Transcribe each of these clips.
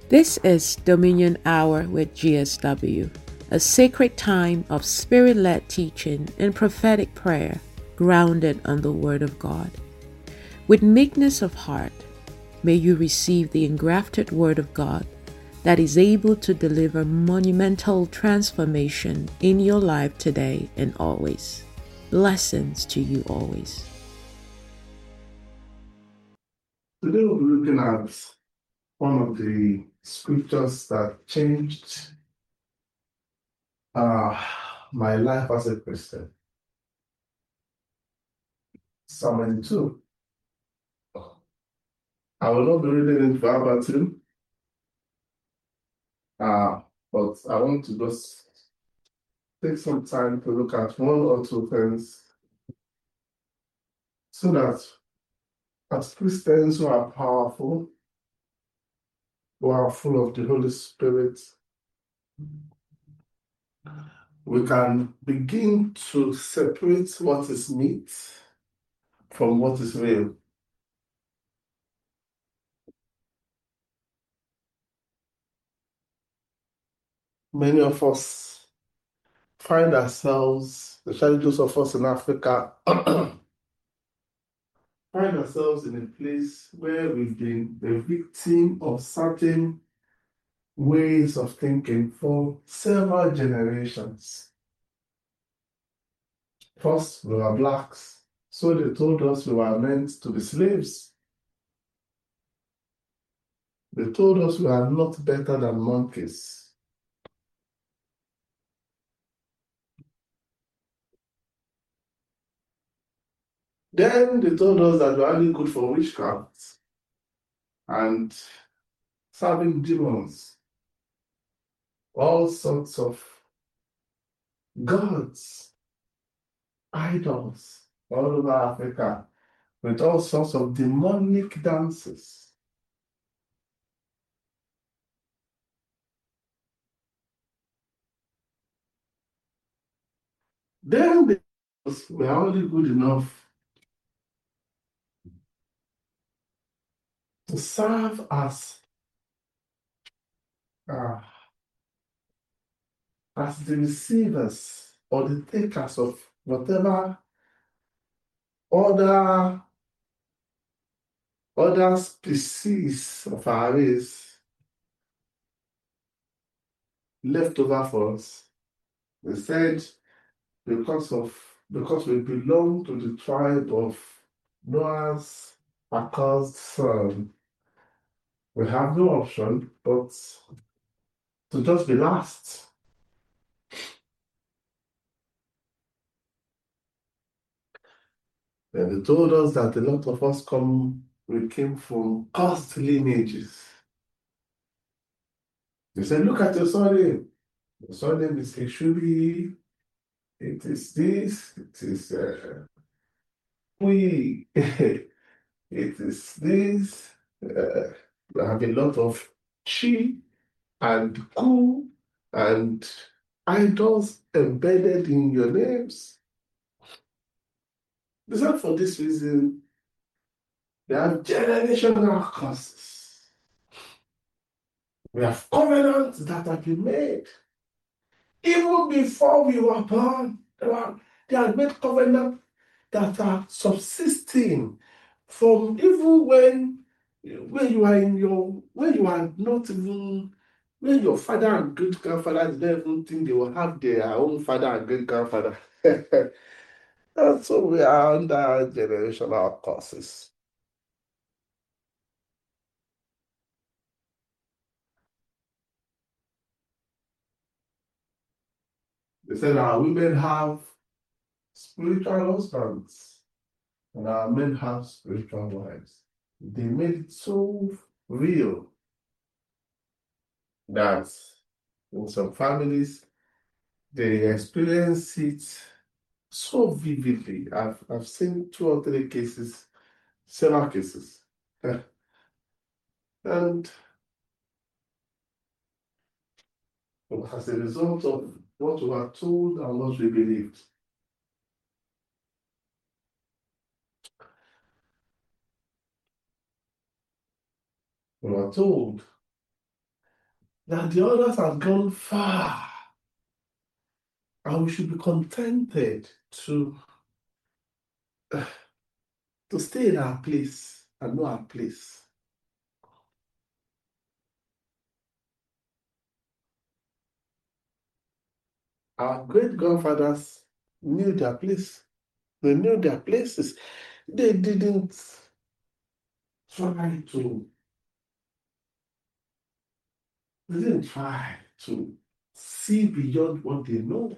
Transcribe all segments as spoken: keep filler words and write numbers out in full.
This is Dominion Hour with G S W, a sacred time of spirit led teaching and prophetic prayer grounded on the Word of God. With meekness of heart, may you receive the engrafted Word of God that is able to deliver monumental transformation in your life today and always. Blessings to you always. Today we'll be looking at one of the scriptures that changed uh, my life as a Christian. Psalm ninety-two. I will not be reading it verbatim, uh, but I want to just take some time to look at one or two things so that as Christians who are powerful, who are full of the Holy Spirit, we can begin to separate what is meat from what is real. Many of us find ourselves, especially those of us in Africa, find ourselves in a place where we've been the victim of certain ways of thinking for several generations. First, we were blacks, so they told us we were meant to be slaves. They told us we are not better than monkeys. Then they told us that we are only good for witchcraft and serving demons, all sorts of gods, idols all over Africa with all sorts of demonic dances. Then they were only good enough to serve as uh, as the receivers or the takers of whatever other other species of our race left over for us. They said because of because we belong to the tribe of Noah's accursed son, we have no option but to just be last. Then they told us that a lot of us come, we came from cursed lineages. They said, look at your surname. Your surname is Eshubi. It is this. It is uh, we. It is this. Uh, we have a lot of chi and ku and idols embedded in your names. They said for this reason, they have generational curses. We have covenants that have been made. Even before we were born, they, were, they had made covenants that are subsisting from even when, when you are in your, when you are not even, when your father and great grandfather didn't even think they will have their own father and great grandfather. And so we are under generational curses. They said our women have spiritual husbands and our men have spiritual wives. They made it so real that in some families they experience it so vividly. I've, I've seen two or three cases, several cases. And as a result of what we were told and what we believed, we were told that the others have gone far, and we should be contented to, uh, to stay in our place and know our place. Our great grandfathers knew their place. They knew their places. They didn't try to, they didn't try to see beyond what they know.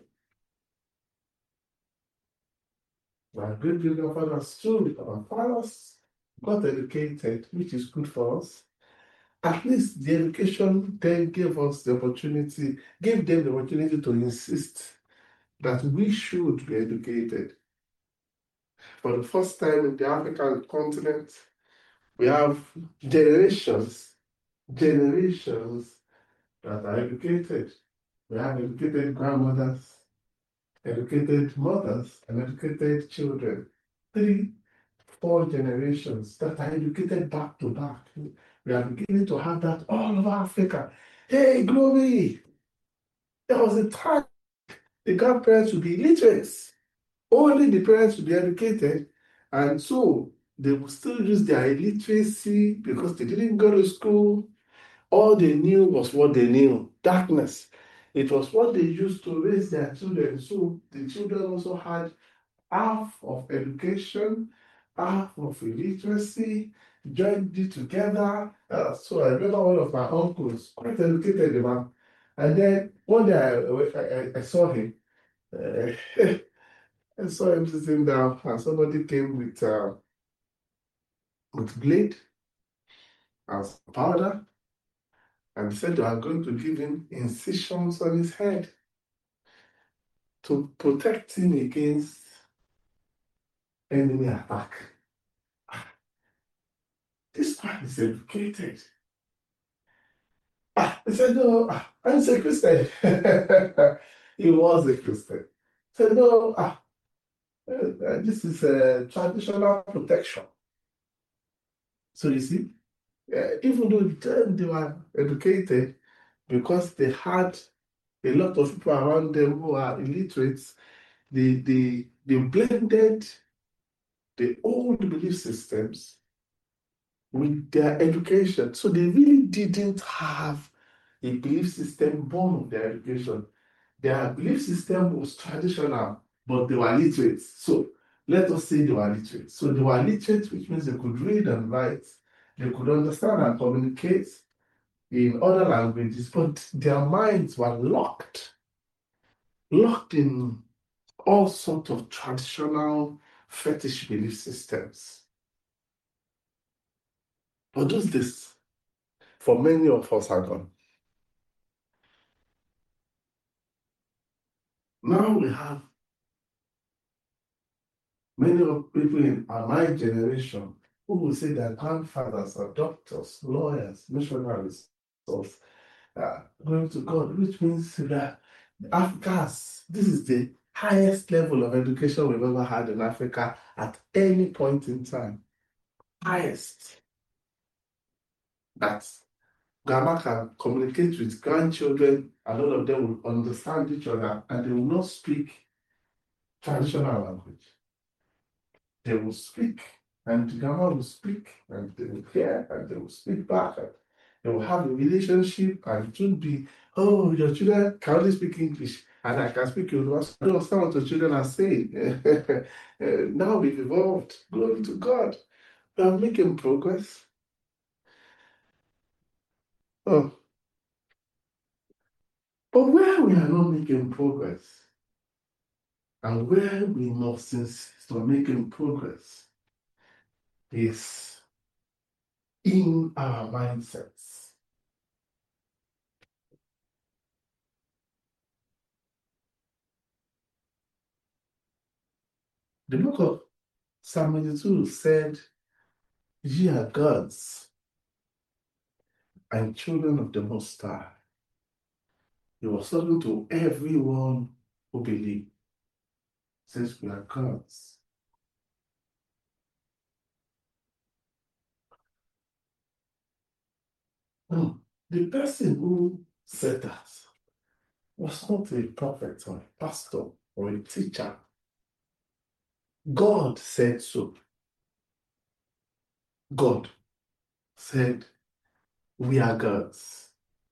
My great great grandfathers too, our fathers got educated, which is good for us. At least the education then gave us the opportunity, gave them the opportunity to insist that we should be educated. For the first time in the African continent, we have generations, generations that are educated. We have educated grandmothers, educated mothers, and educated children. Three, four generations that are educated back to back. We are beginning to have that all over Africa. Hey, glory! There was a time the grandparents would be illiterate. Only the parents would be educated, and so they would still use their illiteracy because they didn't go to school. All they knew was what they knew, darkness. It was what they used to raise their children. So the children also had half of education, half of illiteracy, joined it together. Uh, so I remember one of my uncles, quite educated man. And then one day I, I, I saw him. Uh, I saw him sitting down, and somebody came with uh, with blade and some powder, and said they are going to give him incisions on his head to protect him against enemy attack. This man is educated. Ah, he said, no, ah, I'm a Christian. He was a Christian. He said, no, ah, uh, uh, this is a traditional protection. So you see, uh, even though then they were educated, because they had a lot of people around them who are illiterate, they, they, they blended the old belief systems with their education. So they really didn't have a belief system born of their education. Their belief system was traditional, but they were literate. So let us say they were literate. So they were literate, which means they could read and write, they could understand and communicate in other languages, but their minds were locked, locked in all sorts of traditional fetish belief systems. But those days, for many of us, are gone. Now we have many of people in our my generation who will say their grandfathers are doctors, lawyers, missionaries, of uh, going to God, which means that Africa's, this is the highest level of education we've ever had in Africa at any point in time. Highest. That grandma can communicate with grandchildren, and all of them will understand each other, and they will not speak traditional language. They will speak, and the grandma will speak, and they will hear, and they will speak back, and they will have a relationship, and it won't be, oh, your children can only speak English, and I can speak Yoruba. I don't understand what your children are saying. Uh, now we've evolved. Glory to God. We are making progress. Oh, but where we are not making progress, and where we must insist on making progress, is in our mindsets. The book of Psalm eighty-two said, ye are gods and children of the Most High. He was talking to everyone who believed, since we are gods. No, the person who said that was not a prophet or a pastor or a teacher. God said so. God said, we are gods.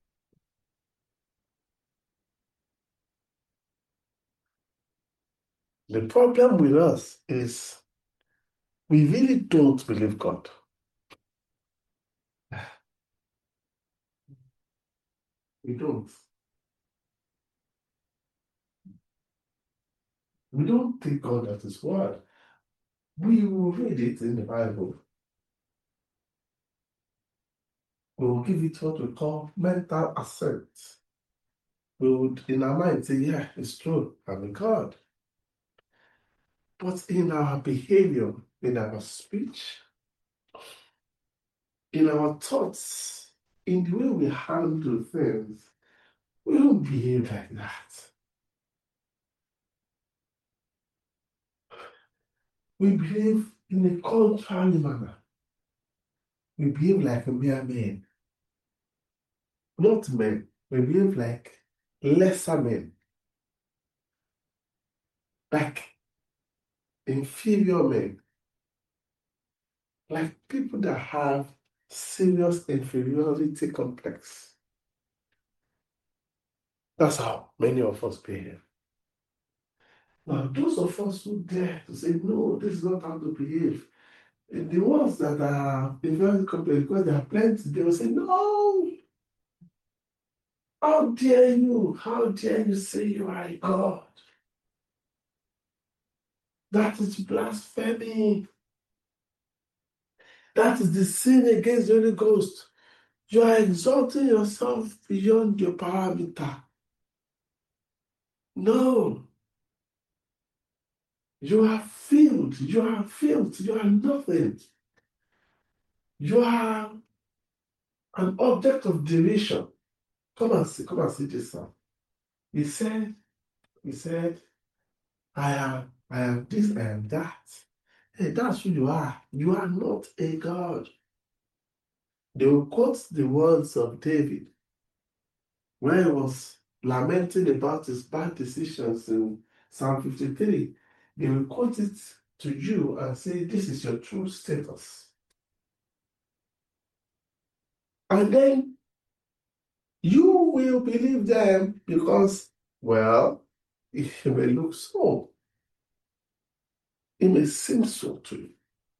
The problem with us is we really don't believe God. We don't. We don't take God at His word. We will read it in the Bible. We will give it what we call mental assent. We would, in our mind, say, yeah, it's true, I'm a God. But in our behavior, in our speech, in our thoughts, in the way we handle things, we don't behave like that. We behave in a contrary manner. We behave like a mere men. Not men. We behave like lesser men. Like inferior men. Like people that have serious inferiority complex. That's how many of us behave. Now, those of us who dare to say, no, this is not how to behave, the ones that are inferiority complex, because there are plenty, they will say, no, how dare you? How dare you say you are a God? That is blasphemy. That is the sin against the Holy Ghost. You are exalting yourself beyond your parameter. No. You are filled. You are filled. You are nothing. You are an object of derision. Come and see, come and see this now. He said, he said, I am, I am this, I am that. Hey, that's who you are. You are not a God. They will quote the words of David when he was lamenting about his bad decisions in Psalm fifty-three. They will quote it to you and say, this is your true status. And then you will believe them because, well, it may look so. It may seem so to you.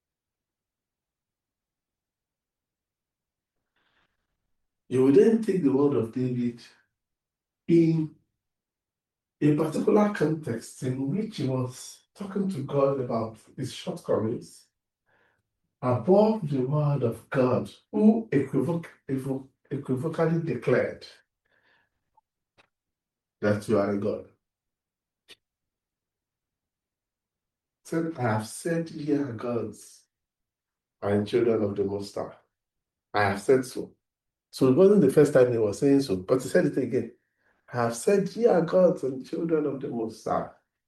You will then take the word of David in a particular context in which he was talking to God about his shortcomings above the word of God, who equivoc- equiv- equivocally declared that you are a God. Said, I have said ye are gods and children of the Most High. I have said so. So it wasn't the first time he was saying so, but he said it again. I have said ye are gods and children of the Most High.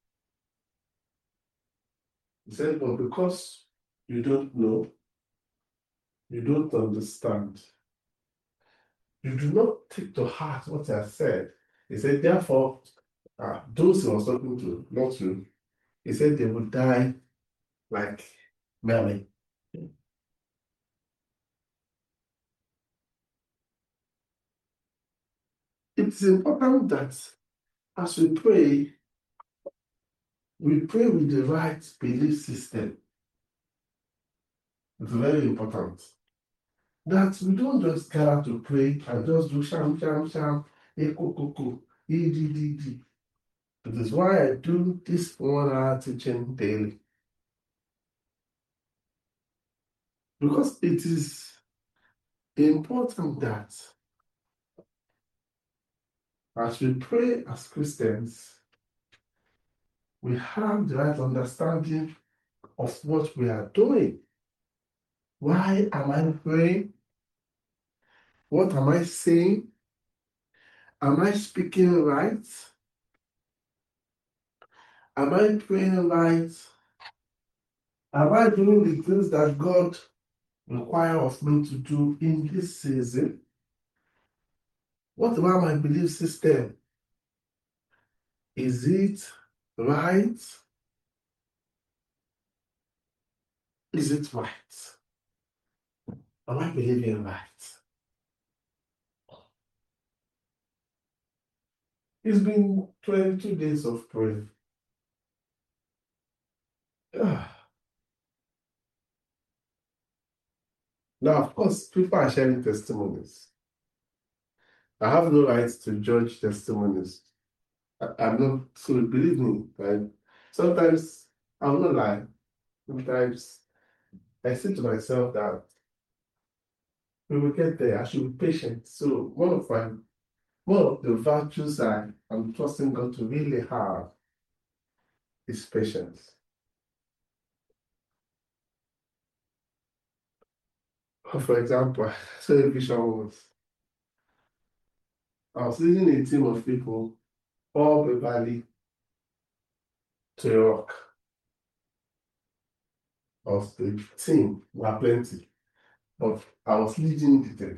He said, but because you don't know, you don't understand, you do not take to heart what I said. He said, therefore, uh, those he was talking to, not you, he said they would die like Mary. It's important that as we pray, we pray with the right belief system. It's very important that we don't just gather to pray and just do sham, sham, sham, echo, coco, e, d, d, d. It is why I do this one hour teaching daily. Because it is important that as we pray as Christians, we have the right understanding of what we are doing. Why am I praying? What am I saying? Am I speaking right? Am I praying right? Am I doing the things that God requires of me to do in this season? What about my belief system? Is it right? Is it right? Am I believing right? It's been twenty-two days of prayer. Ah. Now, of course, people are sharing testimonies. I have no right to judge testimonies. I, I'm not, so believe me, right? Sometimes, I will not lie. Sometimes I say to myself that we will get there. I should be patient. So one of my one of the virtues I am trusting God to really have is patience. For example, I saw a vision once. I was leading a team of people all the valley to a rock. Of the team were plenty, but I was leading the team.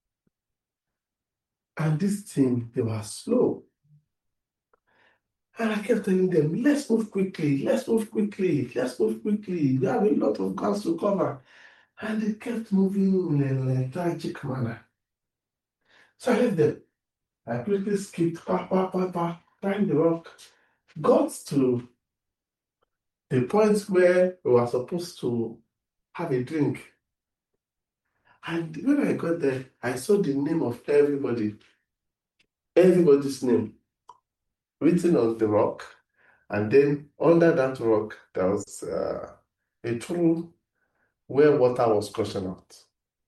And this team, they were slow. And I kept telling them, let's move quickly, let's move quickly, let's move quickly. We have a lot of ground to cover. And they kept moving in a tragic manner. So I left them. I quickly skipped, pa, pa, pa, pa, climbed the rock, got to the point where we were supposed to have a drink. And when I got there, I saw the name of everybody, everybody's name written on the rock. And then under that rock, there was uh, a pool where water was gushing out.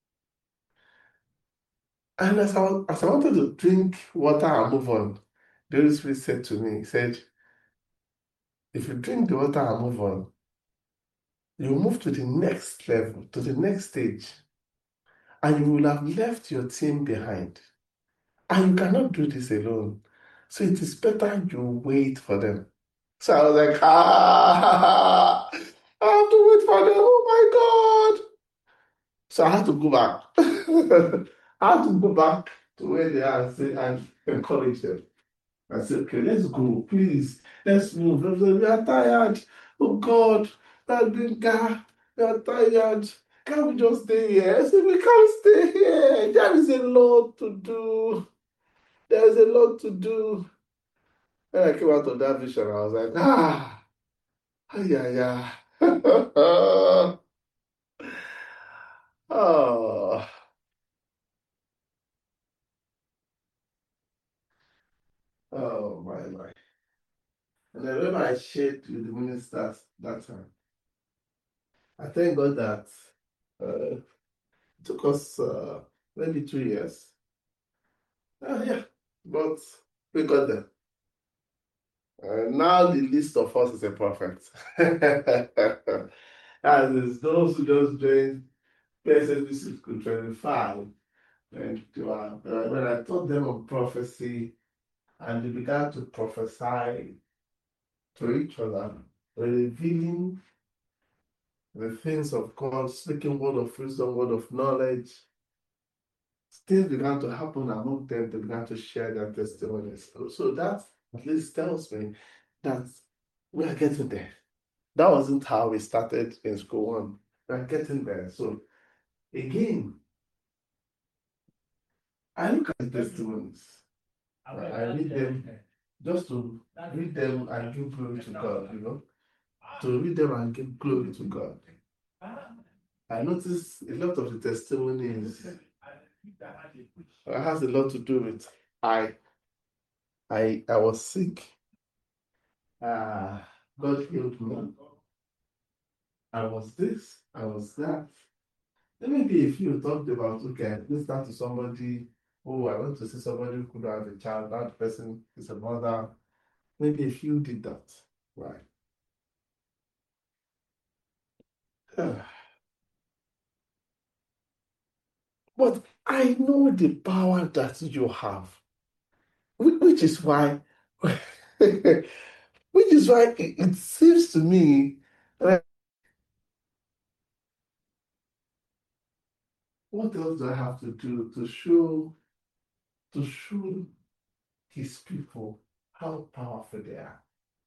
And as I, as I wanted to drink water and move on, the Holy Spirit said to me, he said, if you drink the water and move on, you move to the next level, to the next stage, and you will have left your team behind. And you cannot do this alone. So it is better you wait for them. So I was like, ah, I have to wait for them. Oh my God. So I had to go back. I had to go back to where they are and say and encourage them. I said, okay, let's go, please. Let's move. They said, we are tired. Oh God, that big guy, we are tired. Can't we just stay here? I said, we can't stay here. There is a lot to do. There is a lot to do. When I came out of that vision, I was like, ah, yeah, yeah. Oh, oh my, my. And I remember I shared with the ministers that time. I thank God that uh, it took us uh, maybe two years. Uh, yeah, but we got there. Uh, now the list of us is a prophet. As is those who just joined P S S B School twenty-five. And they were, uh, when I taught them on prophecy, and they began to prophesy to each other, revealing the things of God, speaking word of wisdom, word of knowledge. Things began to happen among them. They began to share their testimonies. So that at least tells me that we are getting there. That wasn't how we started in school one. We are getting there. So again, I look at the testimonies. I I read them just to read them and give glory to God, you know, to read them and give glory to God. I notice a lot of the testimonies uh, has a lot to do with I I I was sick. Uh, God healed me. I was this, I was that. Then maybe if you talked about, okay, I listen to somebody, oh, I want to see somebody who could have a child, that person is a mother. Maybe if you did that, right? But I know the power that you have, whi- which is why, which is why it, it seems to me like, what else do I have to do to show to show his people how powerful they are.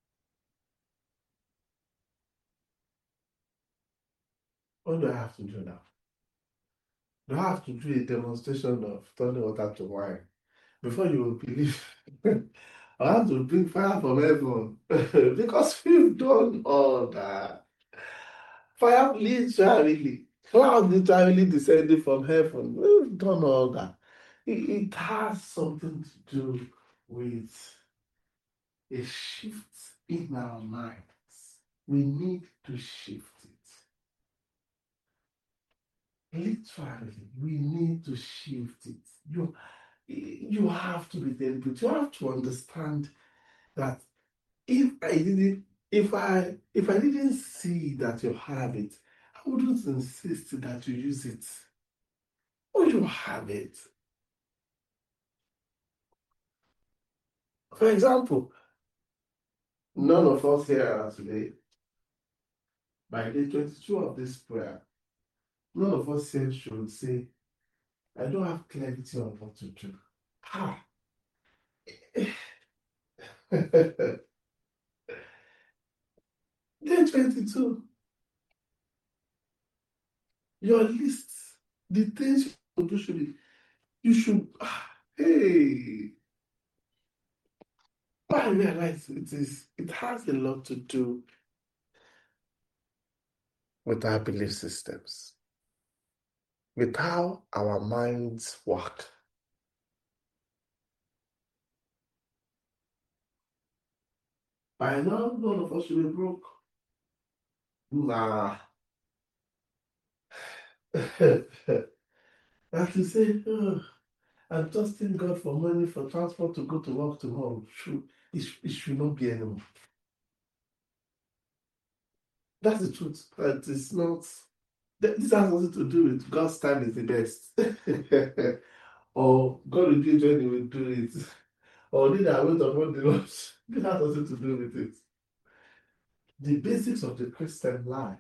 What do I have to do now? Do I have to do a demonstration of turning water to wine? Before you will believe, I have to bring fire from heaven because we've done all that. Fire literally, cloud literally descending from heaven. We've done all that. It, it has something to do with a shift in our minds. We need to shift it. Literally, we need to shift it. You, you have to be deliberate. You have to understand that if I didn't, if I if I didn't see that you have it, I wouldn't insist that you use it. Or you have it. For example, none of us here are today, by day twenty-two of this prayer, none of us here should say, I don't have clarity on what to do. Ah. Day twenty-two, your list, the things you do should be, you should, ah, hey, I realize it is, it has a lot to do with our belief systems, with how our minds work. By now, none of us should be broke. Nah. As you say, oh, I'm trusting God for money for transport to go to work tomorrow. Should, it, it should not be anymore. That's the truth. But it's not. This has nothing to do with God's time is the best. Or God will do it when He will do it. Or need I wait upon the Lord. This has nothing to do with it. The basics of the Christian life,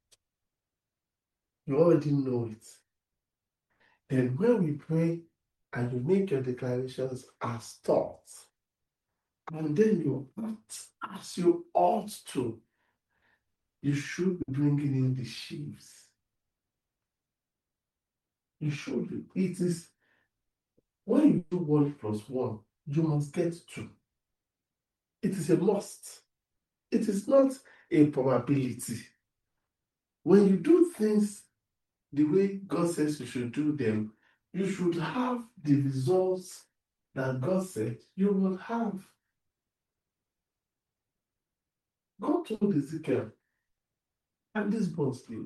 you already know it. Then when we pray and you make your declarations as thoughts, and then you act as you ought to, you should be bringing in the sheaves. You should be. It is, when you do one plus one, you must get two. It is a must. It is not a probability. When you do things the way God says you should do them, you should have the results that God said you will have. God told Ezekiel, and this bones live.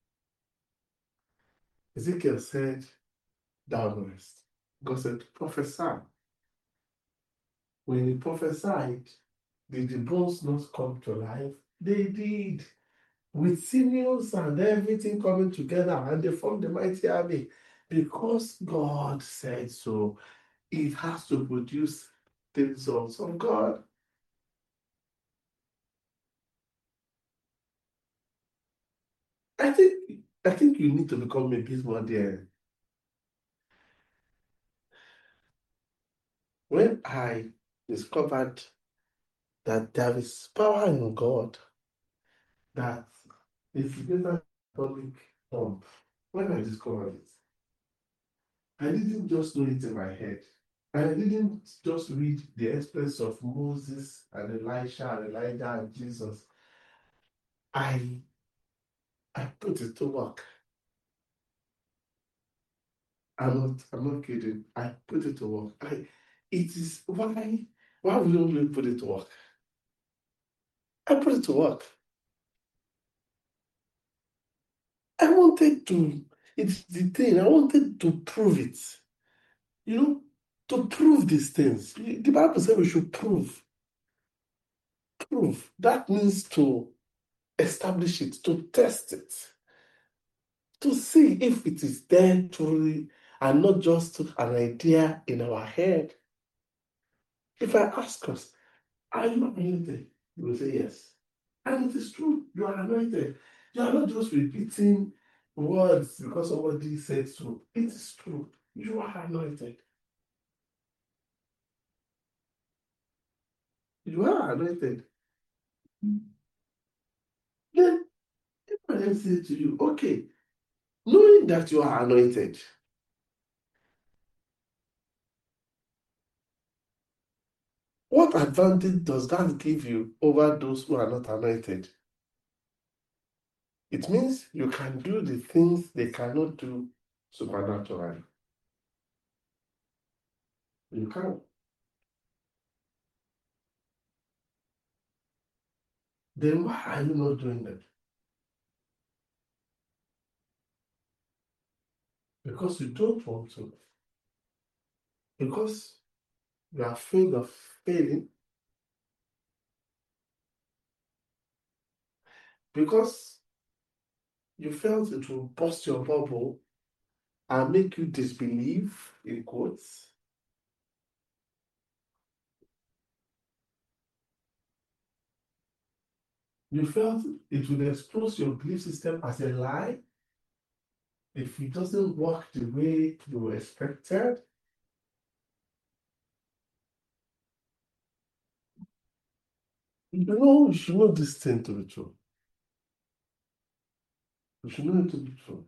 Ezekiel said, thou knowest. God said, prophesy. When he prophesied, did the bones not come to life? They did. With sinews and everything coming together, and they formed the mighty army. Because God said so, it has to produce the results of God. I think I think you need to become a bit more there. When I discovered that there is power in God, that it's greater public pump, when I discovered it, I didn't just know it in my head. And I didn't just read the exploits of Moses and Elisha and Elijah and Jesus. I I put it to work. I'm not I'm not kidding. I put it to work. I it is why why wouldn't we put it to work? I put it to work. I wanted to, it's the thing, I wanted to prove it. You know, to prove these things. The Bible says we should prove. Prove. That means to establish it, to test it, to see if it is there truly and not just an idea in our head. If I ask us, are you anointed? You will say yes. And it is true, you are anointed. You are not just repeating words because somebody said so. It is true. You are anointed. You are anointed. Then Abraham said to you, okay, knowing that you are anointed, what advantage does that give you over those who are not anointed? It means you can do the things they cannot do supernaturally. You can. Then why are you not doing that? Because you don't want to. Because you are afraid of failing. Because you felt it will burst your bubble and make you disbelieve, in quotes. You felt it would expose your belief system as a lie if it doesn't work the way you expected. You know, you should know this thing to be true. You should know it to be true.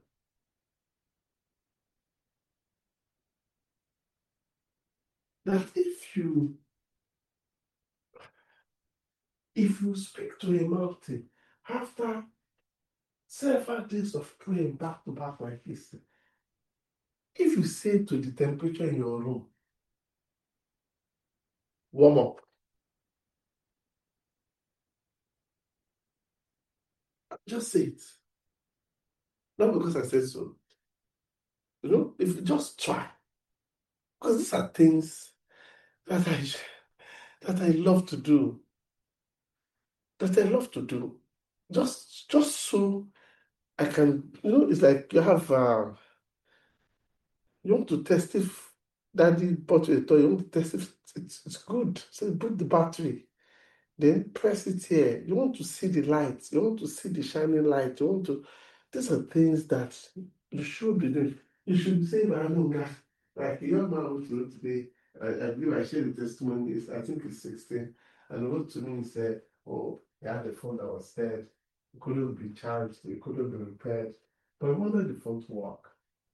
That if you if you speak to a mountain after several days of praying back to back like this, if you say to the temperature in your room, warm up, just say it. Not because I said so. You know, if you just try. Because these are things that I that I love to do. That I love to do. Just just so I can, you know, it's like you have uh, you want to test if daddy bought you a toy, you want to test if it's, it's good. So you put the battery, then press it here. You want to see the lights, you want to see the shining light, you want to, these are things that you should be doing. You should say, I know that, like the young man who wrote today, I, I believe I shared the testimony, is I think he's sixteen, and he wrote to me and said, oh, he had a phone that was dead, it couldn't be charged, it couldn't be repaired, but he wanted the phone to work.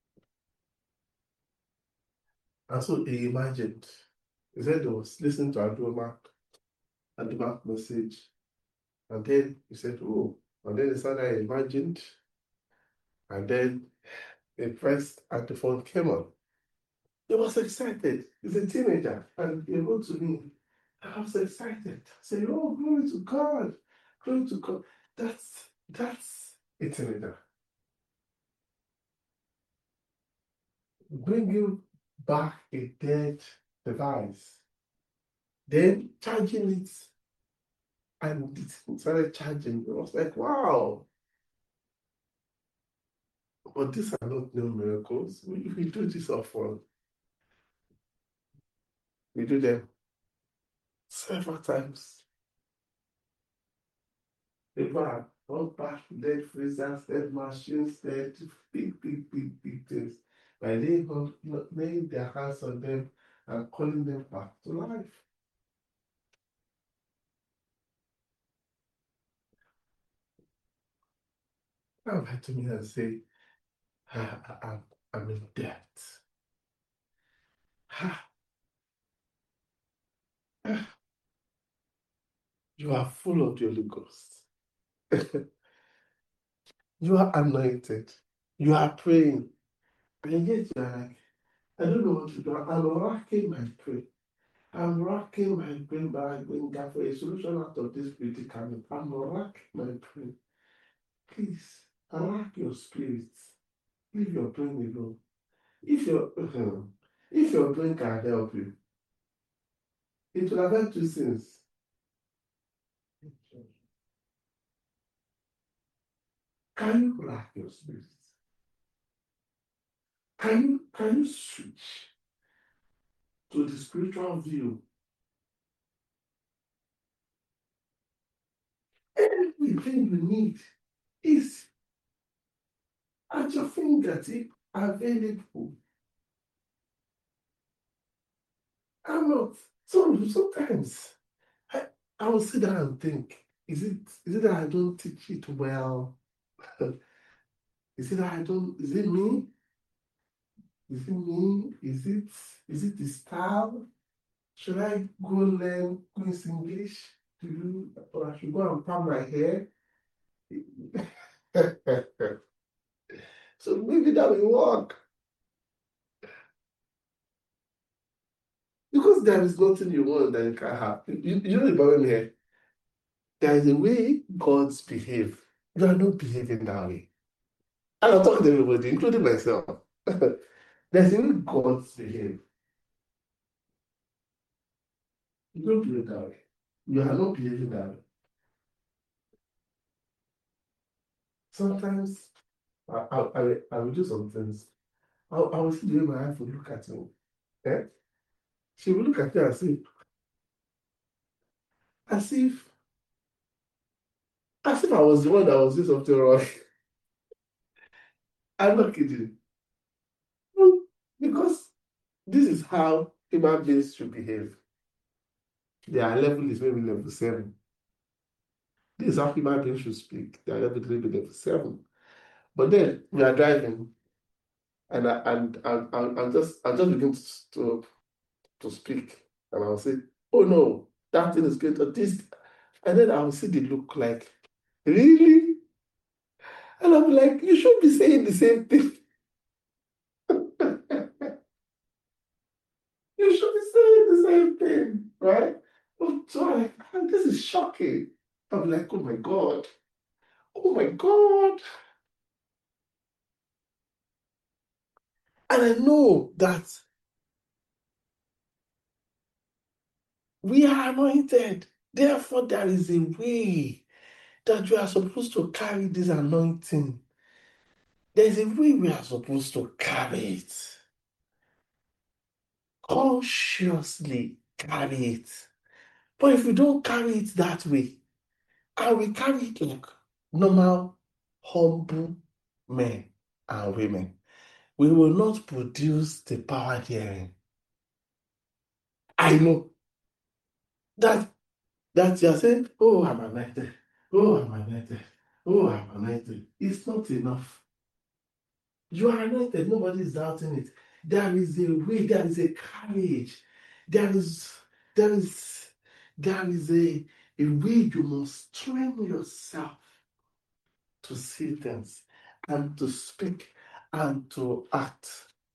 And so he imagined, he said he was listening to Adumak, Adumak message, and then he said, oh, and then he started imagined, and then he pressed and the phone came on. He was excited. He's a teenager, and he wrote to me, I was excited. I said, oh, glory to God, glory to God. That's, that's a teenager. Bringing back a dead device, then charging it, and it started charging. It was like, wow. But these are not new miracles. We, we do this often. We do them several times. People have gone back dead freezers, dead machines, dead big, big, big, big things. By laying, on, laying their hands on them and calling them back to life. Come back to me and say, ah, I, I, I'm in debt. Ah, ah, you are full of the Holy Ghost. You are anointed. You are praying. And yet you are like, I don't know what to do. I'm racking my brain. I'm racking my brain by going for a solution out of this predicament. I'm racking my brain. Please, rack your spirits. Leave your brain alone. If your if your brain can help you, it will affect two things. Can you rack your spirits? Can you can you switch to the spiritual view? Everything you need is at your fingertip, available. I'm not. So sometimes I, I will sit down and think, is it is it that I don't teach it well? Is it that I don't, is it me? Is it me? Is it is it the style? Should I go learn Queen's English to you, or I should go and palm my hair? So maybe that will work. Because there is nothing you want that you can have. You, you know the problem here? There is a way gods behave. You are not behaving that way. And I'm talking to everybody, including myself. There's a way gods behave. You don't behave that way. You are not behaving that way. Sometimes I, I, I, I will do some things. I, I will see the way my wife will look at me. Eh? She will look at me and say, as if, as if I was the one that was doing something wrong. I'm not kidding. Because this is how human beings should behave. Their level is maybe level seven. This is how human beings should speak. Their level is maybe level seven. But then we are driving, and I, and and, and, and just I just begin to, to to speak, and I'll say, "Oh no, that thing is going to this," and then I'll see the look like, "Really?" And I'm like, "You should be saying the same thing. You should be saying the same thing, right?" Oh, so I'm like, "Ah, this is shocking." I'm like, "Oh my God, oh my God." And I know that we are anointed. Therefore, there is a way that we are supposed to carry this anointing. There's a way we are supposed to carry it. Consciously carry it. But if we don't carry it that way, and we carry it like normal, humble men and women, we will not produce the power herein. I know that that you're saying, oh, I'm anointed, oh, I'm anointed, oh, I'm anointed. It's not enough. You are anointed, nobody is doubting it. There is a way, there is a courage, there is there is there is a, a way you must train yourself to see things and to speak and to act.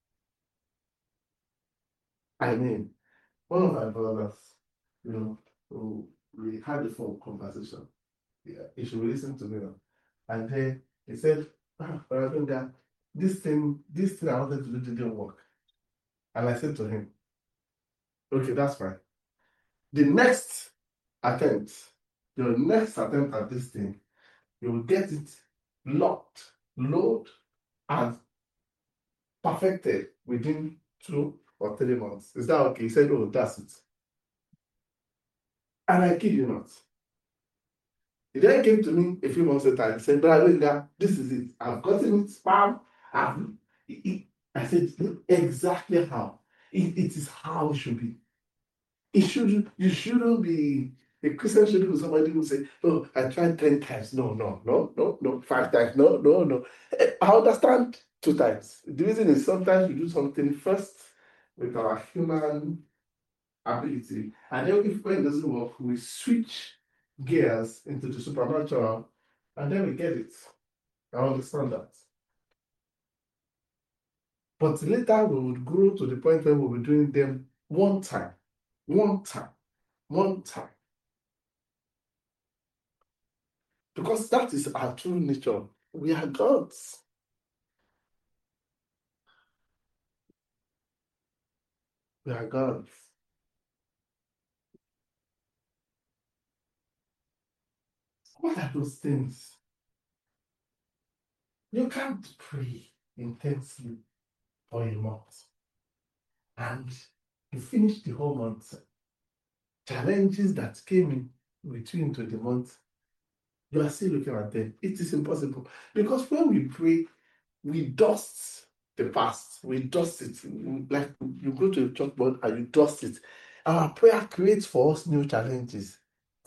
I mean, one of my brothers, you know, who we had a phone conversation. Yeah, he should listen to me now. And then he said, ah, but I think that this thing, this thing I wanted to do didn't work. And I said to him, okay, that's fine. The next attempt, your next attempt at this thing, you will get it locked, load, and perfected within two or three months. Is that okay? He said, oh, that's it. And I kid you not. He then came to me a few months later and said, Brother, this is it. I've gotten it, spam. I've, it, it. I said, exactly how. It, it is how it should be. It should, you shouldn't be, a Christian shouldn't be somebody who say, oh, I tried ten times. No, no, no, no, no, five times. No, no, no. I understand two times. The reason is sometimes we do something first with our human ability, and then if when it doesn't work, we switch gears into the supernatural, and then we get it. I understand that. But later we would grow to the point where we'll be doing them one time, one time, one time. Because that is our true nature. We are gods. We are gods. What are those things? You can't pray intensely for a month, and you finish the whole month. Challenges that came in between to the month, you are still looking at them. It is impossible. Because when we pray, we dust the past. We dust it. Like you go to a chalkboard and you dust it. Our prayer creates for us new challenges.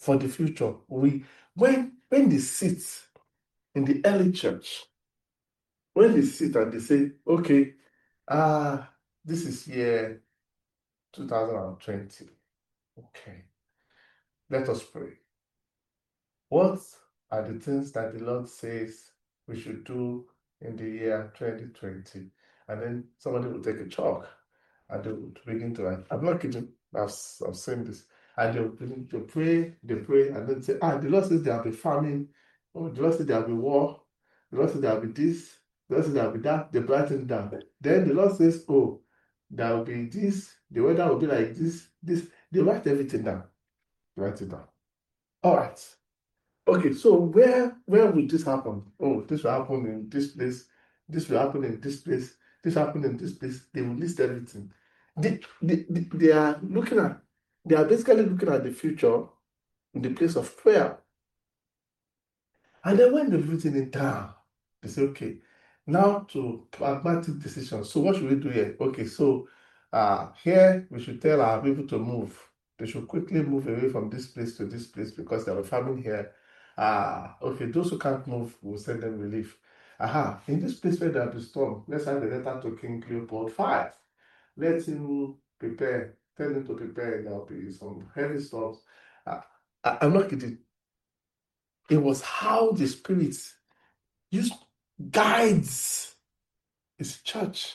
for the future. We when when they sit in the early church, when they sit and they say, okay, ah, uh, this is year two thousand twenty. Okay, let us pray. What are the things that the Lord says we should do in the year twenty twenty? And then somebody will take a chalk and they will begin to write. I'm not kidding. I've, I've seen this. And they'll begin to pray, they pray, and then say, ah, the Lord says there will be famine. Oh, the Lord says there will be war. The Lord says there will be this. The Lord says there will be that. They write it down. Then the Lord says, oh, there will be this. The weather will be like this, this. They write everything down. They write it down. All right. Okay, so where where will this happen? Oh, this will happen in this place. This will happen in this place. This will happen in this place. They will list everything. They, they, they, they are looking at, they are basically looking at the future in the place of prayer. And then when they've written it down, they say, okay, now to pragmatic decisions. So what should we do here? Okay, so uh, here we should tell our people to move. They should quickly move away from this place to this place because there are famine here. Ah, uh, okay, those who can't move, we'll send them relief. Aha, in this place where there will be storm, let's send a letter to King Leopold five. Let him prepare, tell him to prepare, there will be some heavy storms. Uh, I, I'm not kidding. It was how the Spirit used guides his church.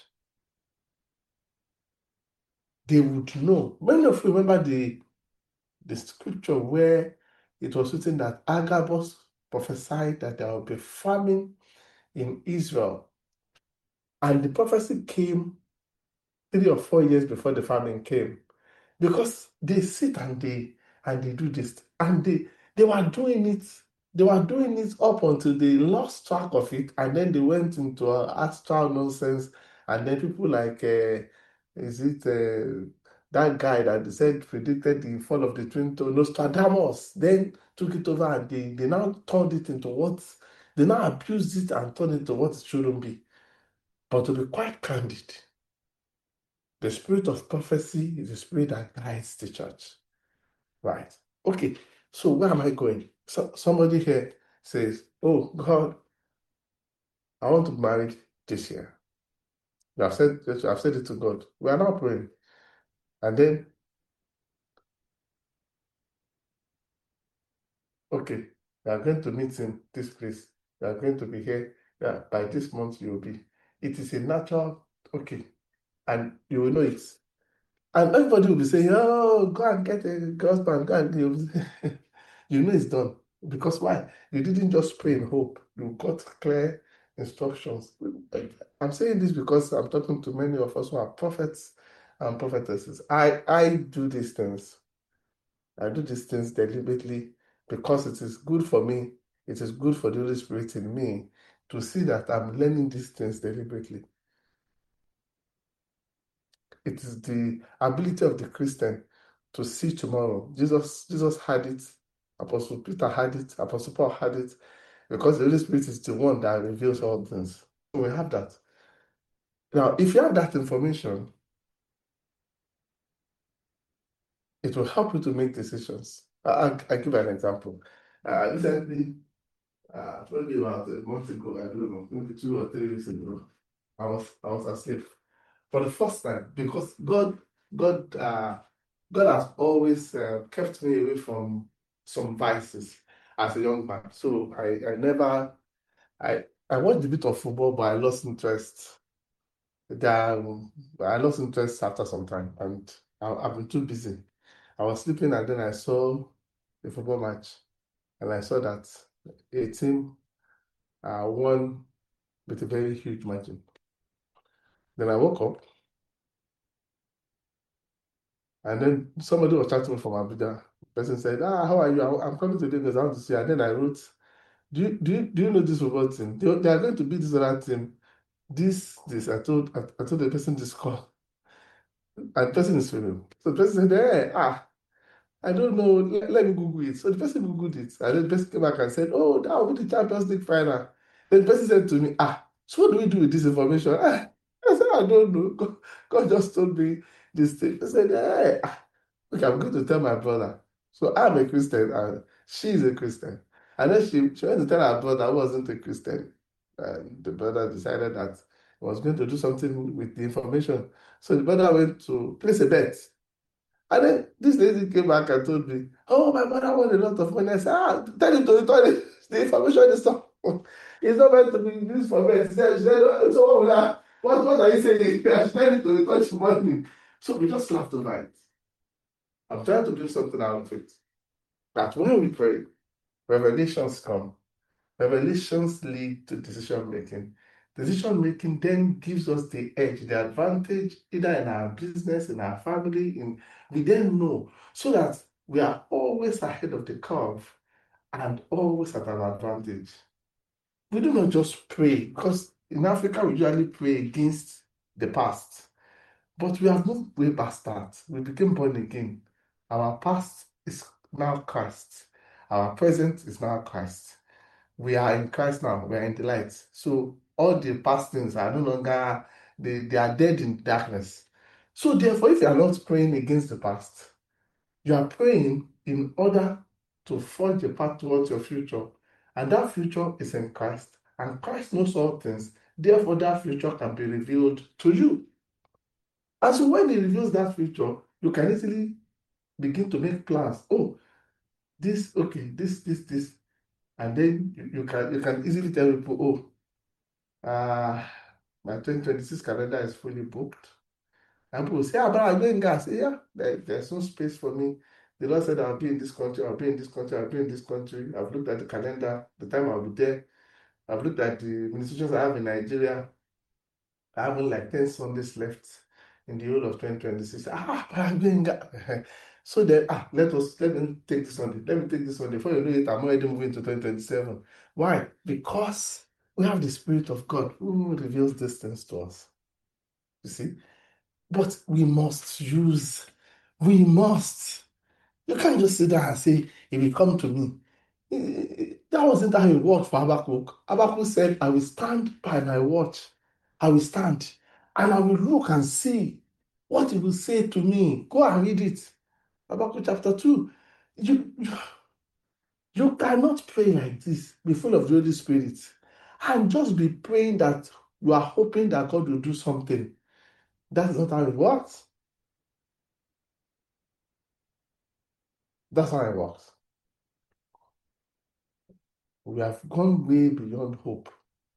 They would know. Many of you remember the, the scripture where it was written that Agabus prophesied that there will be famine in Israel. And the prophecy came three or four years before the famine came. Because they sit and they and they do this. And they, they were doing it. They were doing it up until they lost track of it. And then they went into uh, astral nonsense. And then people like, uh, is it uh, that guy that they said predicted the fall of the twin tower, Nostradamus, then took it over and they, they now turned it into what, they now abused it and turned it into what it shouldn't be. But to be quite candid, the spirit of prophecy is the spirit that guides the church. Right. Okay. So where am I going? So somebody here says, oh, God, I want to be married this year. I've said, I've said it to God. We are now praying. And then, okay, we are going to meet in this place. We are going to be here. Yeah, by this month you will be. It is a natural, okay. And you will know it. And everybody will be saying, oh, go and get a husband, go and get you know it's done. Because why? You didn't just pray in hope. You got clear instructions. I'm saying this because I'm talking to many of us who are prophets and prophetesses. I, I do these things. I do these things deliberately because it is good for me. It is good for the Holy Spirit in me to see that I'm learning these things deliberately. It is the ability of the Christian to see tomorrow. Jesus, Jesus had it. Apostle Peter had it. Apostle Paul had it. Because the Holy Spirit is the one that reveals all things. So we have that. Now, if you have that information, it will help you to make decisions. I'll, I'll give an example. Uh, recently, uh, probably about a month ago, I don't know, maybe two or three weeks ago, I was I was asleep for the first time because God God uh, God has always uh, kept me away from some vices as a young man. So I I never I I watched a bit of football, but I lost interest. Then I lost interest after some time, and I, I've been too busy. I was sleeping, and then I saw the football match, and I saw that a team uh, won with a very huge margin. Then I woke up, and then somebody was chatting me from Abuja. The person said, "Ah, how are you? I- I'm coming today because I want to see you." And then I wrote, "Do you do you, do you know this football team? They, they are going to beat this other team. This this." I told I, I told the person this call, and the person is feeling. So the person said, "Hey, ah, I don't know. Let, let me Google it." So the person Googled it, and then the person came back and said, "Oh, that will be the Champions League final." Then the person said to me, "Ah, so what do we do with this information?" Ah, I said, "I don't know. God, God just told me this thing." I said, "Hey, ah, okay, I'm going to tell my brother." So I'm a Christian and she's a Christian. And then she, she went to tell her brother who wasn't a Christian. And the brother decided that he was going to do something with the information. So the brother went to place a bet. And then this lady came back and told me, oh, my mother won a lot of money. I said, ah, tell him to return it. The information is not, it's not meant to be used for bet. She said, she said, "Oh, so what, will I- what, what are you saying? I tell him to return his money." So we just laughed over it. I'm trying to do something out of it. That when we pray, revelations come. Revelations lead to decision making. Decision making then gives us the edge, the advantage, either in our business, in our family, in we then know, so that we are always ahead of the curve and always at an advantage. We do not just pray, because in Africa we usually pray against the past, but we have moved way past that. We became born again. Our past is now Christ. Our present is now Christ. We are in Christ now. We are in the light. So all the past things are no longer, they, they are dead in darkness. So therefore, if you are not praying against the past, you are praying in order to forge a path towards your future. And that future is in Christ. And Christ knows all things. Therefore, that future can be revealed to you. And so when he reveals that future, you can easily begin to make plans. Oh, this, okay, this, this, this. And then you, you can you can easily tell people, oh, uh, my twenty twenty-six calendar is fully booked. And people say, ah, but I'm going gas. Say, yeah, there, there's no space for me. The Lord said I'll be in this country, I'll be in this country, I'll be in this country. I've looked at the calendar, the time I'll be there. I've looked at the ministrations I have in Nigeria. I have only like ten Sundays left in the whole of twenty twenty-six. Ah, but I'm going gas. So then, ah, let us let me take this Sunday. Let me take this Sunday. Before you know it, I'm already moving to twenty twenty-seven. Why? Because we have the Spirit of God who reveals these things to us. You see? But we must use, we must. You can't just sit there and say, if you come to me. That wasn't how it worked for Habakkuk. Habakkuk said, I will stand by my watch. I will stand and I will look and see what he will say to me. Go and read it. Habakkuk chapter two. You, you, you cannot pray like this, be full of the Holy Spirit, and just be praying that you are hoping that God will do something. That's not how it works. That's how it works. We have gone way beyond hope.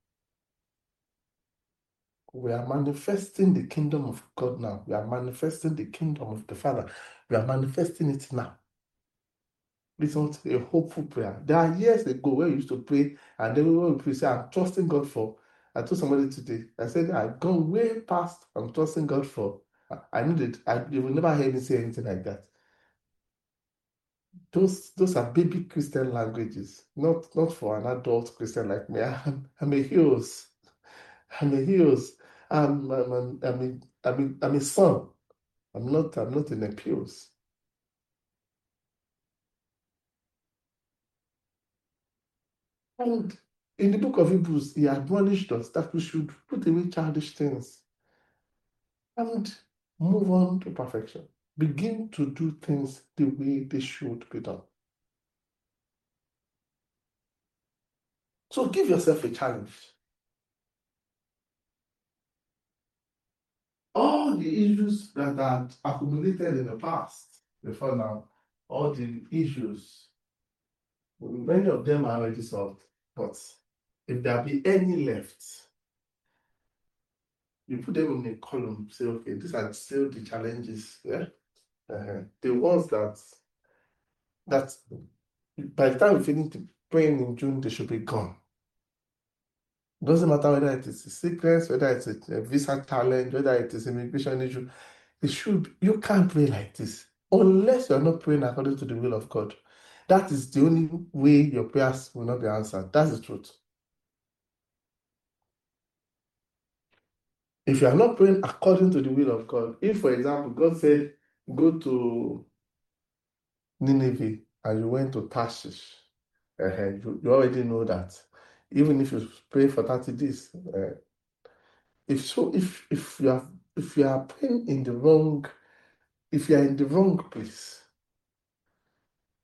We are manifesting the kingdom of God now. We are manifesting the kingdom of the Father. We are manifesting it now. It's not a hopeful prayer. There are years ago where we used to pray, and then when we pray, say, I'm trusting God for. I told somebody today, I said, I've gone way past, I'm trusting God for. I, I knew that I, you will never hear me say anything like that. Those those are baby Christian languages, not not for an adult Christian like me. I'm, I'm a heroes. I'm a heroes. I'm, I'm, I'm, I'm, a, I'm, a, I'm a son. I'm not, I'm not in a pews. And in the book of Hebrews, he admonished us that we should put away childish things and move on to perfection. Begin to do things the way they should be done. So give yourself a challenge. All the issues that are accumulated in the past, before now, all the issues, many of them are already solved. But if there be any left, you put them in a column, say, okay, these are still the challenges. Yeah. Uh-huh. The ones that that by the time we finish the praying in June, they should be gone. It doesn't matter whether it is a sickness, whether it's a, a visa challenge, whether it is immigration issue. It should, you can't pray like this unless you're not praying according to the will of God. That is the only way your prayers will not be answered. That's the truth. If you are not praying according to the will of God, if, for example, God said, go to Nineveh and you went to Tarshish, uh, you, you already know that. Even if you pray for thirty days, uh, if so, if if you are if you are praying in the wrong, if you are in the wrong place,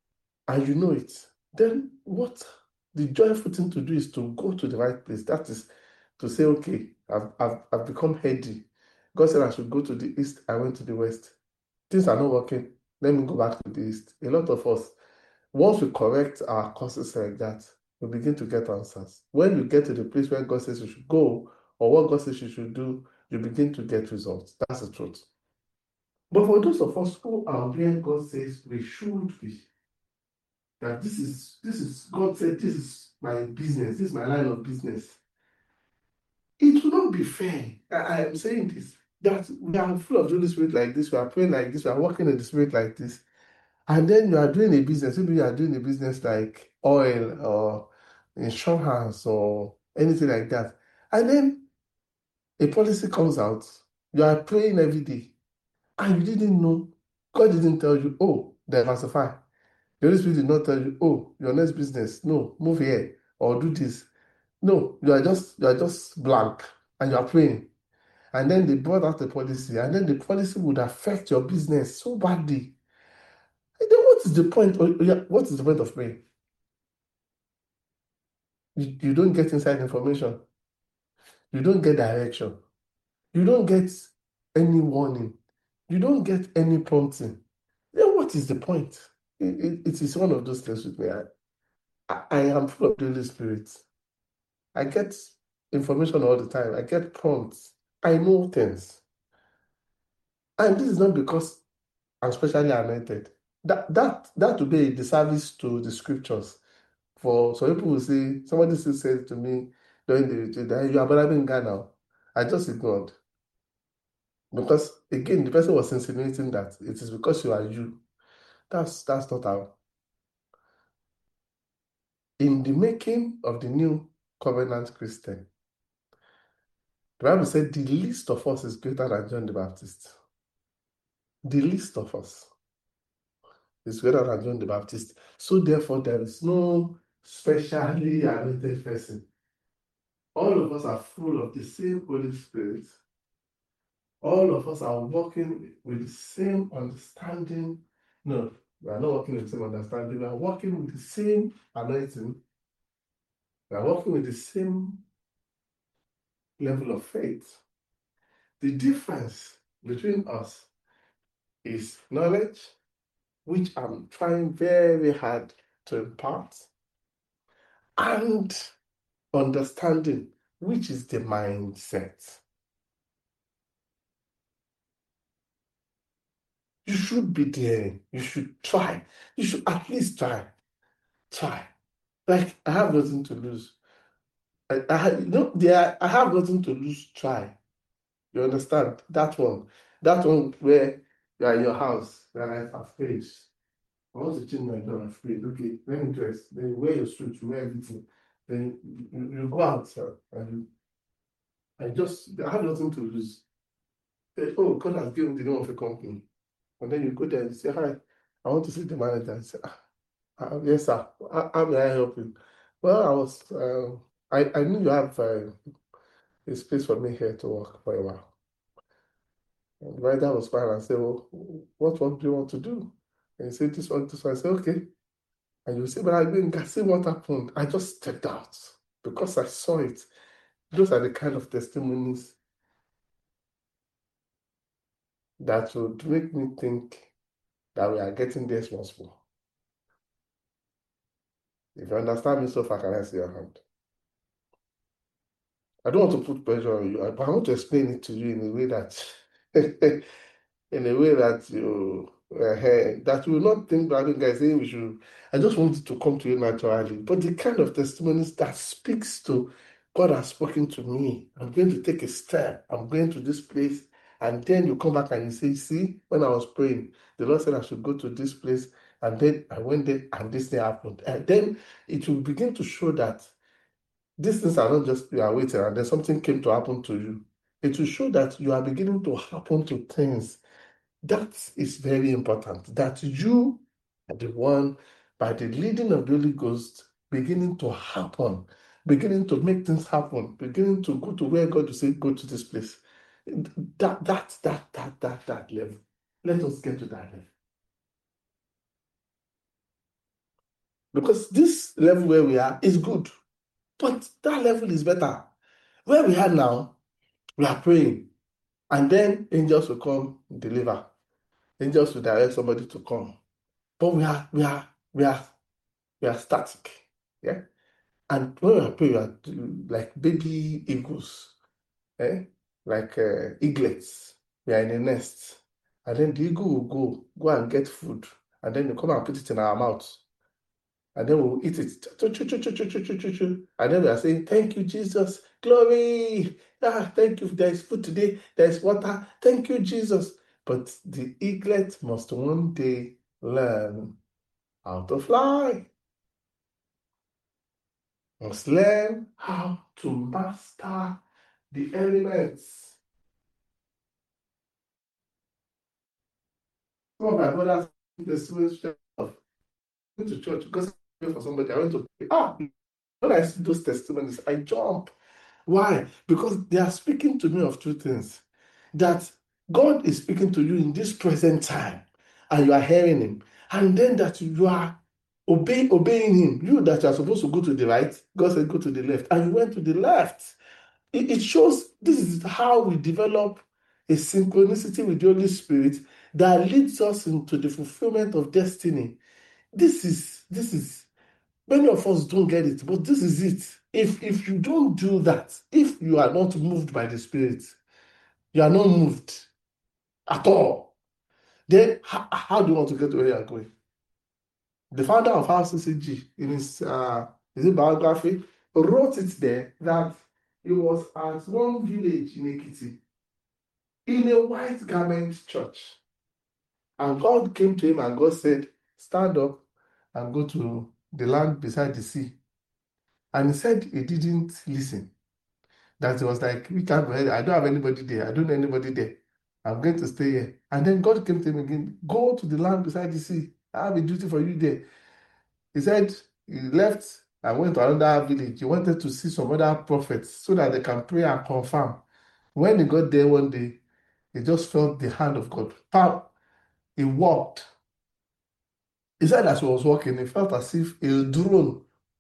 and you know it, then what the joyful thing to do is to go to the right place. That is to say, okay, I've, I've, I've become heady. God said I should go to the east. I went to the west. Things are not working. Let me go back to the east. A lot of us, once we correct our courses like that, we begin to get answers. When you get to the place where God says you should go, or what God says you should do, you begin to get results. That's the truth. But for those of us who are where God says we should be, that this is this is God said this is my business, this is my line of business. It will not be fair. I, I am saying this, that we are full of the Holy Spirit like this, we are praying like this, we are walking in the Spirit like this, and then you are doing a business. Maybe you are doing a business like oil or insurance or anything like that, and then a policy comes out. You are praying every day, and you didn't know. God didn't tell you, oh, diversify. The Holy Spirit did not tell you, oh, your next business, no, move here or do this. No, you are just you are just blank and you are praying. And then they brought out the policy, and then the policy would affect your business so badly. And then what is the point? Or, yeah, what is the point of praying? You, you don't get inside information. You don't get direction. You don't get any warning. You don't get any prompting. Then what is the point? It, it, it is one of those things with me. I, I, I am full of the Holy Spirit. I get information all the time. I get prompts. I know things. And this is not because I'm specially anointed. That that that will be a disservice to the scriptures. For some people will say, somebody still said to me during the retreat that you are Balamin now. I just ignored. Because again, the person was insinuating that it is because you are you. That's that's not how. In the making of the new covenant Christian, the Bible said the least of us is greater than John the Baptist. The least of us is greater than John the Baptist. So therefore, there is no specially anointed person. All of us are full of the same Holy Spirit. All of us are working with the same understanding. No, we are not working with the same understanding. We are working with the same anointing. We are working with the same level of faith. The difference between us is knowledge, which I'm trying very hard to impart, and understanding, which is the mindset. You should be there. You should try. You should at least try. Try. Like, I have nothing to lose. I, I you know, there, I have nothing to lose. Try. You understand? That one. That one where you are in your house. You are like afraid. I want to change my door. Afraid. Okay, let me dress. Then you wear your suit. You wear everything. Then you, you go out, sir, and you, I just I have nothing to lose. Say, oh, God has given the name of a company. And then you go there and you say, hi, I want to see the manager. And say, ah, ah, yes, sir. How, how may I help you? Well, I was, uh, I, I knew you have uh, a space for me here to work for a while. And the manager was fine and said, well, what work do you want to do? And he said, this one, this one. I said, okay. And you say, but I didn't see what happened. I just stepped out because I saw it. Those are the kind of testimonies that would make me think that we are getting this responsible. If you understand me so far, can I see your hand? I don't want to put pressure on you, but I want to explain it to you in a way that, in a way that you, uh, that you will not think that guys saying we should. I just want it to come to you naturally. But the kind of testimonies that speaks to God has spoken to me. I'm going to take a step. I'm going to this place. And then you come back and you say, see, when I was praying, the Lord said I should go to this place. And then I went there and this thing happened. And then it will begin to show that these things are not just you are waiting and then something came to happen to you. It will show that you are beginning to happen to things. That is very important. That you are the one, by the leading of the Holy Ghost, beginning to happen, beginning to make things happen, beginning to go to where God will say, go to this place. That, that, that, that, that, that level. Let us get to that level. Because this level where we are is good, but that level is better. Where we are now, we are praying, and then angels will come deliver. Angels will direct somebody to come. But we are we are we are we are static. Yeah. And when we are praying, we are like baby eagles, eh? Like uh, eaglets. We are in a nest. And then the eagle will go, go and get food. And then they come and put it in our mouth. And then we'll eat it. And then we are saying, thank you, Jesus. Glory. Ah, thank you. There is food today. There is water. Thank you, Jesus. But the eaglet must one day learn how to fly. Must learn how to master the elements. Some of my brothers, the students, went to church because I prayed for somebody. I went to pray. Ah, when I see those testimonies, I jump. Why? Because they are speaking to me of two things. That God is speaking to you in this present time, and you are hearing Him. And then that you are obey, obeying Him. You that are supposed to go to the right, God said go to the left, and you went to the left. It, it shows this is how we develop a synchronicity with the Holy Spirit that leads us into the fulfillment of destiny. This is this is many of us don't get it, but this is it. If if you don't do that, if you are not moved by the Spirit, you are not moved at all, then how, how do you want to get to where you are going? The founder of R C C G, in his uh, his biography, wrote it there that he was at one village in Ekiti, in a white garment church. And God came to him and God said, stand up and go to the land beside the sea. And he said he didn't listen. That he was like, we can't go ahead. I don't have anybody there. I don't know anybody there. I'm going to stay here. And then God came to him again, go to the land beside the sea. I have a duty for you there. He said he left and went to another village. He wanted to see some other prophets so that they can pray and confirm. When he got there one day, he just felt the hand of God. Pam! He walked. He said as he was walking, he felt as if a drone.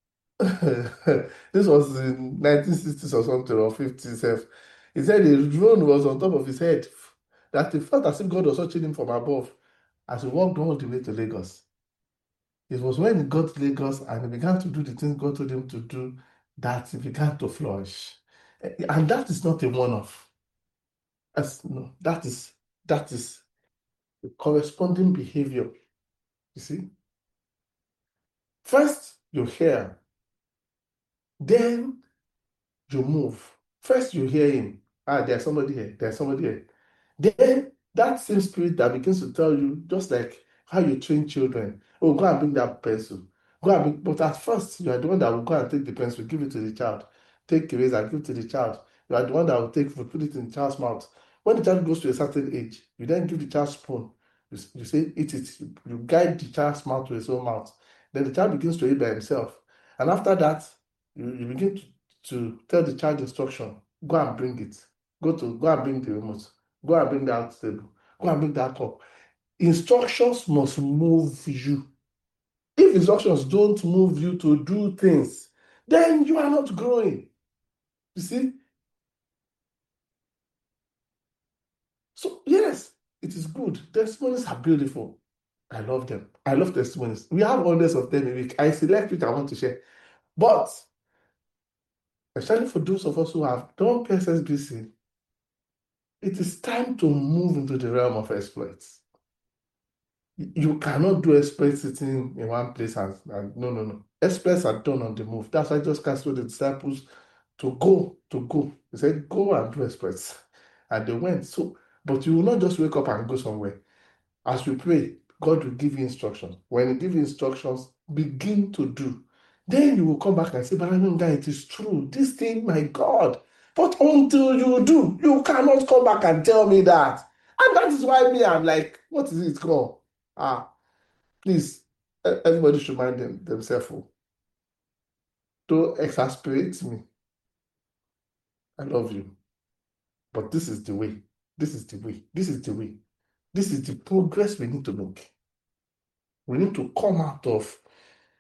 This was in nineteen sixties or something, or fifties. He said a drone was on top of his head, that he felt as if God was watching him from above as he walked all the way to Lagos. It was when he got to Lagos and he began to do the things God told him to do that he began to flourish. And that is not a one-off. That's, no, that is that is the corresponding behavior. You see? First, you hear, then you move. First, you hear him. Ah, there's somebody here. There's somebody here. Then that same spirit that begins to tell you, just like how you train children, oh, go and bring that pencil. Go and bring, but at first, you are the one that will go and take the pencil, give it to the child. Take eraser, give it to the child. You are the one that will take food, put it in the child's mouth. When the child goes to a certain age, you then give the child spoon. You, you say, eat it. You, you guide the child's mouth to his own mouth. Then the child begins to eat by himself. And after that, you, you begin to, to tell the child instruction. Go and bring it. Go to go and bring the remote. Go and bring that table. Go and bring that cup. Instructions must move you. If instructions don't move you to do things, then you are not growing. You see? So, yes, it is good. Testimonies are beautiful. I love them. I love testimonies. We have hundreds of them a week. I select which I want to share. But, especially for those of us who have done P S S B C, it is time to move into the realm of exploits. You cannot do exploits sitting in one place and, and no, no, no. Exploits are done on the move. That's why Jesus Christ told the disciples to go, to go. He said, go and do exploits. And they went. So, but you will not just wake up and go somewhere. As we pray, God will give you instructions. When He gives you instructions, begin to do. Then you will come back and say, but I know that it is true. This thing, my God. But until you do, you cannot come back and tell me that. And that is why me, I'm like, what is it called? Ah, please, e- everybody should mind them, themselves. oh. Don't exasperate me. I love you. But this is the way. This is the way. This is the way. This is the progress we need to make. We need to come out of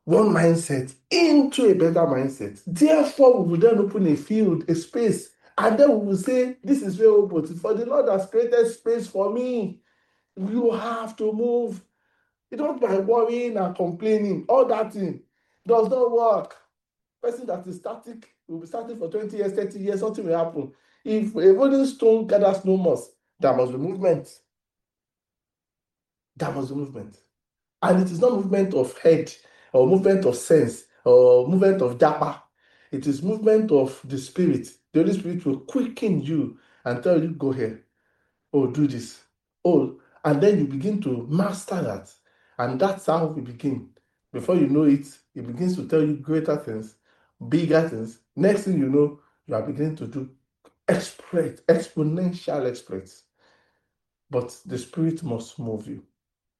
one mindset into a better mindset. Therefore, we will then open a field, a space, and then we will say, this is where we put it. For the Lord has created space for me. You have to move. You don't by worrying and complaining. All that thing does not work. Person that is static will be static for twenty years, thirty years, something will happen. If a rolling stone gathers no moss, there must be movement. There must be movement. And it is not movement of head or movement of sense or movement of japa. It is movement of the Spirit. The Holy Spirit will quicken you and tell you, go here. Oh, do this. Oh, and then you begin to master that. And that's how we begin. Before you know it, it begins to tell you greater things, bigger things. Next thing you know, you are beginning to do exploit, exponential exploits. But the Spirit must move you.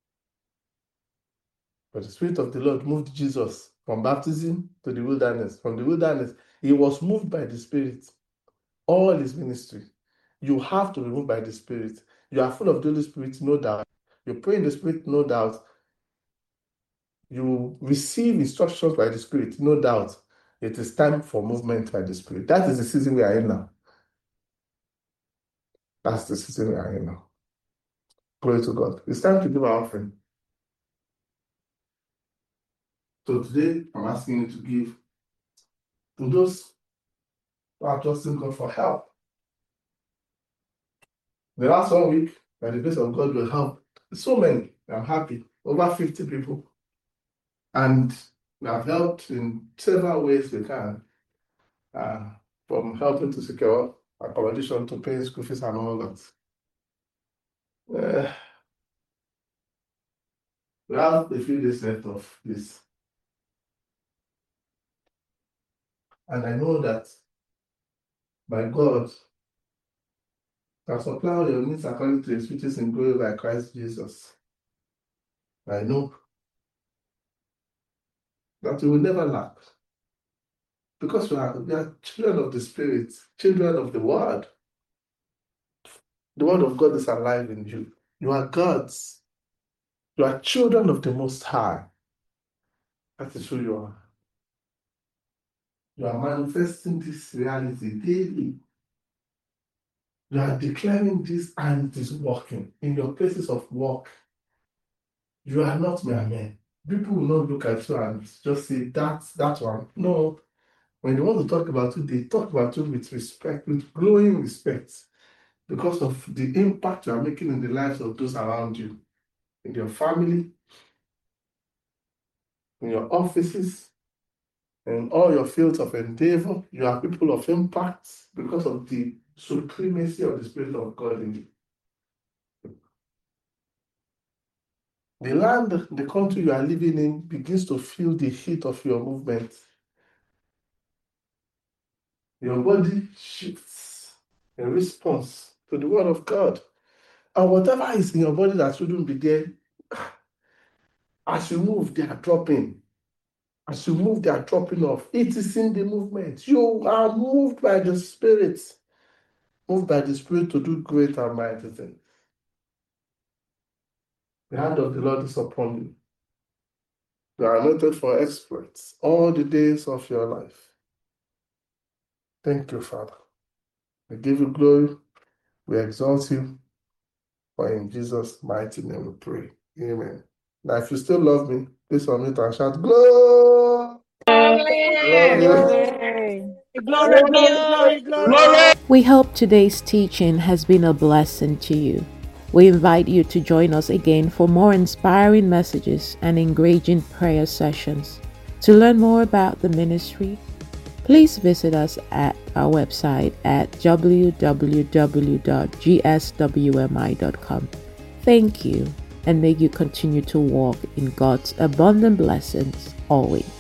But the Spirit of the Lord moved Jesus from baptism to the wilderness. From the wilderness, he was moved by the Spirit. All his ministry. You have to be moved by the Spirit. You are full of the Holy Spirit, no doubt. You pray in the Spirit, no doubt. You receive instructions by the Spirit, no doubt. It is time for movement by the Spirit. That is the season we are in now. That's the season we are in now. Glory to God. It's time to give our offering. So today, I'm asking you to give to those who are trusting God for help. The last one week, by the grace of God, will help so many. I'm happy. Over fifty people. And we have helped in several ways we can. Uh, from helping to secure accommodation to paying school fees and all that. Uh, we have a few days left of this. And I know that by God, can supply all your needs according to his riches in glory by Christ Jesus. I know that we will never lack. Because we are, we are children of the Spirit, children of the Word. The Word of God is alive in you. You are God's. You are children of the Most High. That is who you are. You are manifesting this reality daily. You are declaring this and it is working. In your places of work, you are not mere men. People will not look at you and just say, that's that one. No. When they want to talk about you, they talk about you with respect, with glowing respect, because of the impact you are making in the lives of those around you, in your family, in your offices, in all your fields of endeavor. You are people of impact because of the supremacy of the Spirit of God in you. The land, the country you are living in begins to feel the heat of your movement. Your body shifts in response to the word of God. And whatever is in your body that shouldn't be there, as you move, they are dropping. As you move, they are dropping off. It is in the movement. You are moved by the Spirit. Moved by the Spirit to do great and mighty things. The hand of the Lord is upon you. You are anointed for exploits all the days of your life. Thank you, Father. We give you glory. We exalt you. For in Jesus' mighty name we pray. Amen. Now, if you still love me, please unmute and shout, glory! Glory! Glory, glory, glory, glory! We hope today's teaching has been a blessing to you. We invite you to join us again for more inspiring messages and engaging prayer sessions. To learn more about the ministry, please visit us at our website at w w w dot g s w m i dot com. Thank you, and may you continue to walk in God's abundant blessings always.